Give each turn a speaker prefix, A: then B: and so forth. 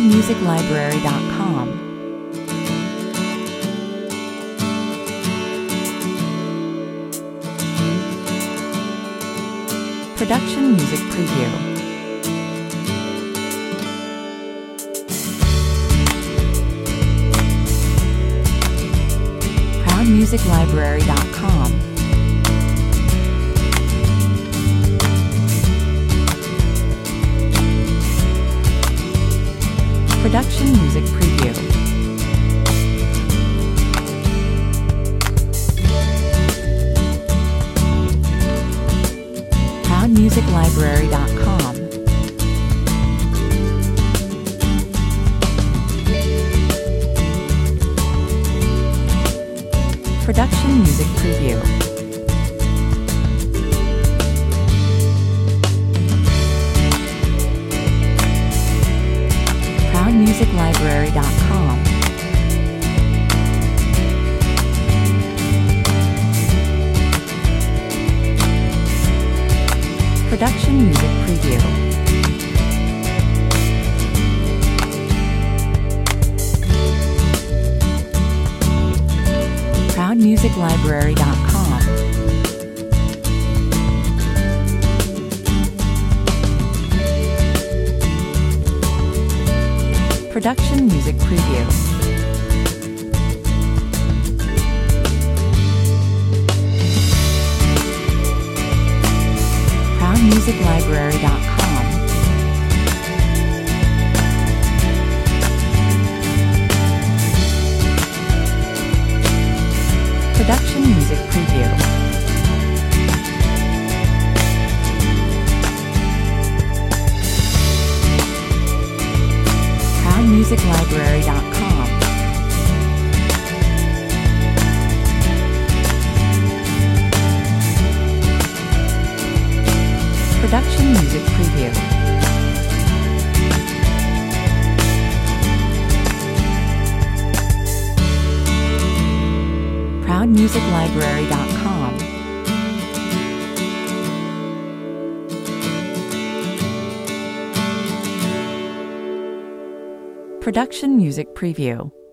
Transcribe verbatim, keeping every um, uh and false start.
A: music library dot com. Production Music Preview. proud music library dot com. Production Music Preview. proud music library dot com. Production Music Preview. proud music library dot com. Production Music Preview. proud music library dot com. Production Music Preview. proud music library dot com. Production Music Preview. proud music library dot com. Production Music Preview. proud music library dot com. Production Music Preview.